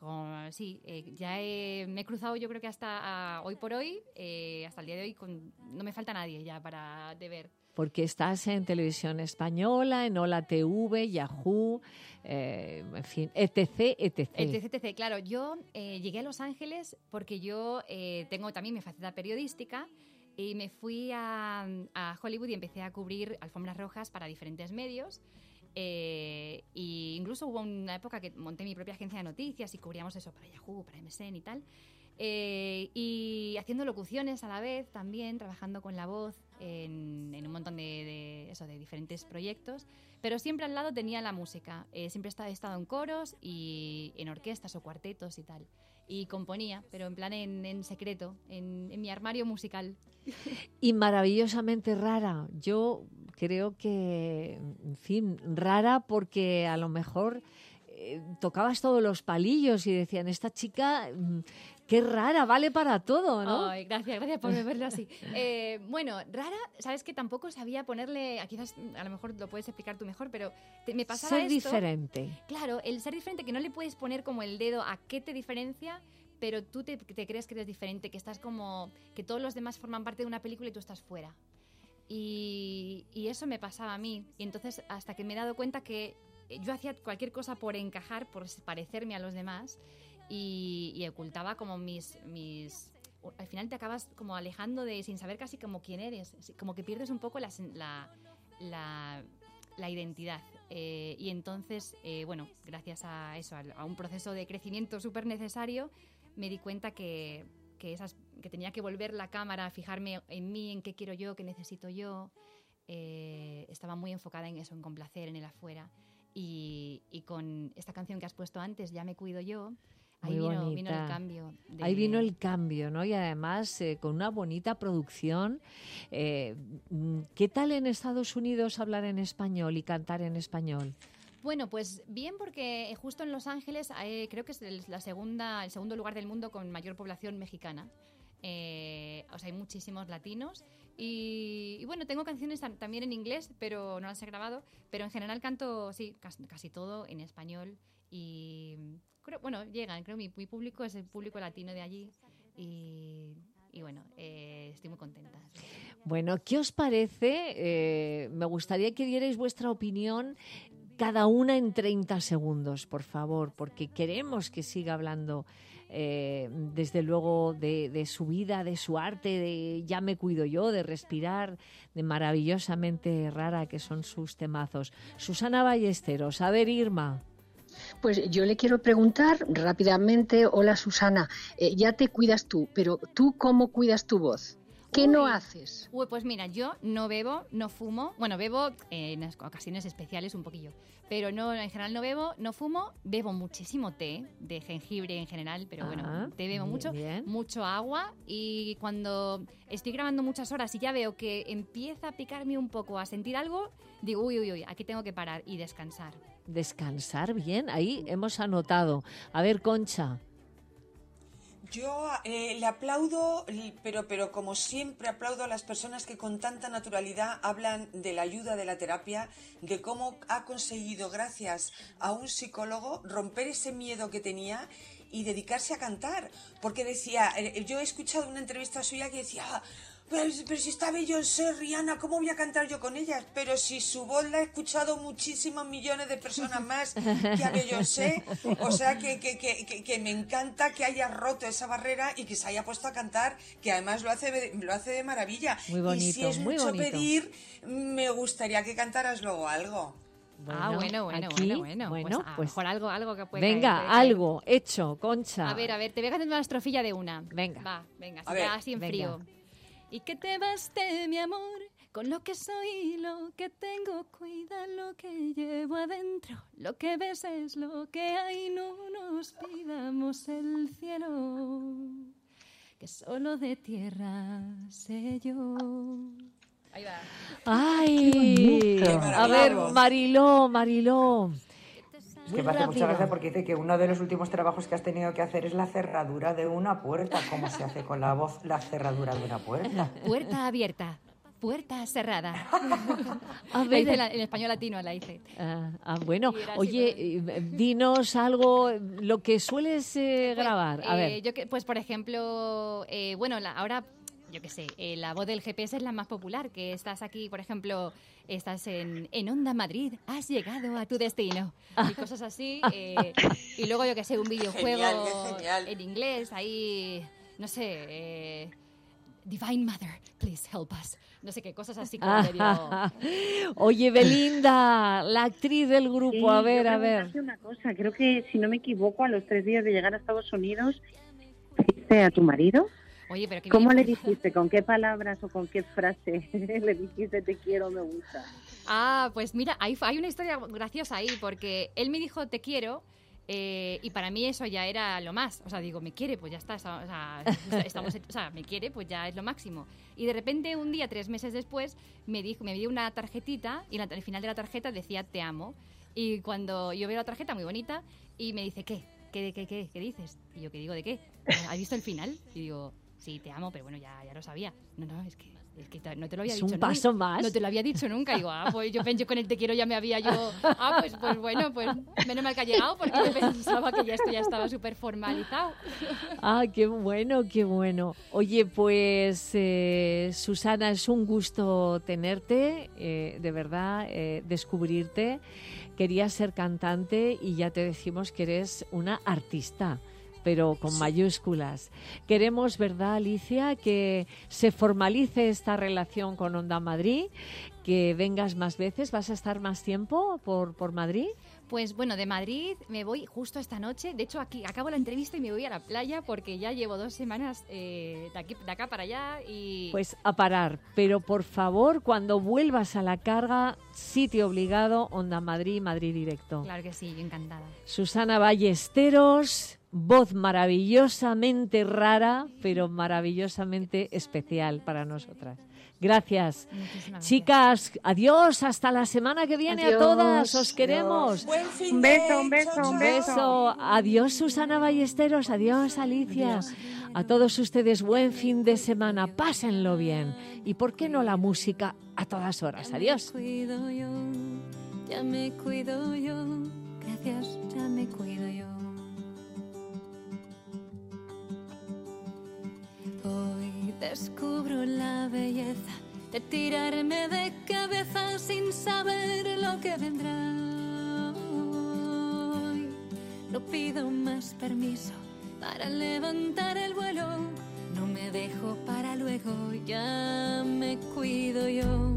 Me he cruzado yo creo que hasta hoy por hoy, hasta el día de hoy, no me falta nadie ya de ver. Porque estás en Televisión Española, en Hola TV, Yahoo, en fin, etc. Claro, yo llegué a Los Ángeles porque yo tengo también mi faceta periodística. Y me fui a Hollywood y empecé a cubrir alfombras rojas para diferentes medios. Y incluso hubo una época que monté mi propia agencia de noticias y cubríamos eso para Yahoo, para MSN y tal. Y haciendo locuciones a la vez también, trabajando con la voz en un montón de diferentes proyectos. Pero siempre al lado tenía la música. Siempre he estado en coros y en orquestas o cuartetos y tal. Y componía, pero en plan en secreto, en mi armario musical. Y maravillosamente rara. Yo creo que, en fin, rara porque a lo mejor tocabas todos los palillos y decían, esta chica, qué rara, vale para todo, ¿no? Ay, gracias por verlo así. Bueno, rara, sabes que tampoco sabía ponerle, quizás a lo mejor lo puedes explicar tú mejor, pero me pasaba ser esto. Diferente. Claro, el ser diferente, que no le puedes poner como el dedo a qué te diferencia, pero tú te crees que eres diferente, que estás como, que todos los demás forman parte de una película y tú estás fuera. Y eso me pasaba a mí. Y entonces, hasta que me he dado cuenta que yo hacía cualquier cosa por encajar, por parecerme a los demás, y ocultaba como mis... Al final te acabas como alejando sin saber casi como quién eres, como que pierdes un poco la identidad. Y entonces, bueno, gracias a eso, a un proceso de crecimiento súper necesario, me di cuenta que tenía que volver la cámara, fijarme en mí, en qué quiero yo, qué necesito yo. Estaba muy enfocada en eso, en complacer, en el afuera. Y con esta canción que has puesto antes, Ya me cuido yo, ahí vino el cambio. Ahí vino el cambio, ¿no? Y además con una bonita producción. ¿Qué tal en Estados Unidos hablar en español y cantar en español? Bueno, pues bien, porque justo en Los Ángeles creo que es el segundo lugar del mundo con mayor población mexicana. O sea, hay muchísimos latinos. Y bueno, tengo canciones también en inglés, pero no las he grabado. Pero en general canto, sí, casi todo en español. Y creo, llegan. Creo mi público es el público latino de allí. Y bueno, estoy muy contenta. Sí. Bueno, ¿qué os parece? Me gustaría que dierais vuestra opinión cada una en 30 segundos, por favor, porque queremos que siga hablando, desde luego, de su vida, de su arte, de Ya me cuido yo, de Respirar, de Maravillosamente rara, que son sus temazos. Susana Ballesteros, a ver, Irma. Pues yo le quiero preguntar rápidamente, hola Susana, ya te cuidas tú, pero ¿tú cómo cuidas tu voz? ¿Qué no haces? Pues mira, yo no bebo, no fumo. Bueno, bebo en ocasiones especiales un poquillo, pero no, en general no bebo, no fumo. Bebo muchísimo té de jengibre en general, pero bueno, té bebo mucho. Mucho agua, y cuando estoy grabando muchas horas y ya veo que empieza a picarme un poco, a sentir algo, digo, uy, aquí tengo que parar y descansar. descansar bien. Ahí hemos anotado. A ver, Concha. Yo le aplaudo, pero como siempre aplaudo a las personas que con tanta naturalidad hablan de la ayuda de la terapia, de cómo ha conseguido, gracias a un psicólogo, romper ese miedo que tenía y dedicarse a cantar. Porque decía, yo he escuchado una entrevista suya que decía... Pero si está Beyoncé, Rihanna, ¿cómo voy a cantar yo con ellas? Pero si su voz la ha escuchado muchísimos millones de personas más que a Beyoncé. O sea que me encanta que haya roto esa barrera y que se haya puesto a cantar, que además lo hace de maravilla. Muy bonito, y si es mucho pedir, me gustaría que cantaras luego algo. Bueno. Pues por algo que pueda. Venga, algo hecho, Concha. A ver, te voy a cantar una estrofilla de una. Venga. Así en frío. Y que te baste, mi amor, con lo que soy y lo que tengo. Cuida lo que llevo adentro. Lo que ves es lo que hay. No nos pidamos el cielo, que solo de tierra sé yo. Ahí va. ¡Ay! A ver, Mariló. Es que me hace mucha gracia porque dice que uno de los últimos trabajos que has tenido que hacer es la cerradura de una puerta. ¿Cómo se hace con la voz la cerradura de una puerta? Puerta abierta, puerta cerrada. A ver, en español latino la hice. Bueno, oye, dinos algo, lo que sueles grabar. A ver. Pues, por ejemplo, ahora... Yo qué sé, la voz del GPS es la más popular, que estás aquí, por ejemplo, estás en Onda Madrid, has llegado a tu destino, y cosas así, y luego, yo qué sé, un videojuego genial. En inglés, ahí, no sé, Divine Mother, please help us, no sé qué, cosas así como medio... Oye, Belinda, la actriz del grupo, sí, a ver. Una cosa, creo que, si no me equivoco, a los 3 días de llegar a Estados Unidos, ¿fuiste a tu marido? Oye, pero ¿Cómo le dijiste? ¿Con qué palabras o con qué frase le dijiste te quiero, me gusta? Pues mira, hay una historia graciosa ahí, porque él me dijo te quiero, y para mí eso ya era lo más. O sea, digo, me quiere, pues ya está. Me quiere, pues ya es lo máximo. Y de repente un día, 3 meses después, me dio una tarjetita y al final de la tarjeta decía te amo. Y cuando yo veo la tarjeta muy bonita y me dice, ¿qué dices? Y yo, ¿qué digo de qué? ¿Has visto el final? Y digo... Sí, te amo, pero bueno, ya lo sabía. No, es que no te lo había dicho nunca. Es un paso más. No te lo había dicho nunca. Digo, pues yo con el te quiero ya me había yo... pues bueno, pues menos mal que ha llegado porque yo pensaba que esto ya estaba súper formalizado. Qué bueno. Oye, pues Susana, es un gusto tenerte, de verdad, descubrirte. Querías ser cantante y ya te decimos que eres una artista, pero con mayúsculas. Queremos, ¿verdad, Alicia?, que se formalice esta relación con Onda Madrid, que vengas más veces. ¿Vas a estar más tiempo por Madrid? Pues bueno, de Madrid me voy justo esta noche. De hecho, aquí acabo la entrevista y me voy a la playa porque ya llevo 2 semanas de acá para allá. Pues a parar. Pero por favor, cuando vuelvas a la carga, sitio obligado, Onda Madrid, Madrid Directo. Claro que sí, encantada. Susana Ballesteros, voz maravillosamente rara, pero maravillosamente especial para nosotras. Gracias. Chicas, adiós, hasta la semana que viene. Adiós. A todas, os queremos. Un beso. Adiós, Susana Ballesteros, adiós, Alicia. A todos ustedes, buen fin de semana, pásenlo bien. Y por qué no la música a todas horas. Adiós. Ya me cuido yo, gracias, ya me cuido yo. Hoy descubro la belleza de tirarme de cabeza sin saber lo que vendrá. Hoy no pido más permiso para levantar el vuelo, no me dejo para luego, ya me cuido yo.